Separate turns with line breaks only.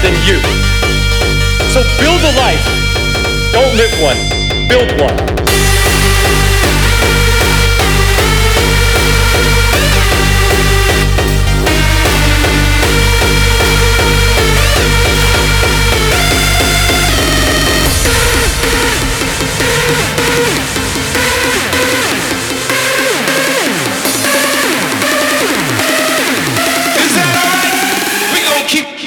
than you. So build a life. Don't live one. Build one.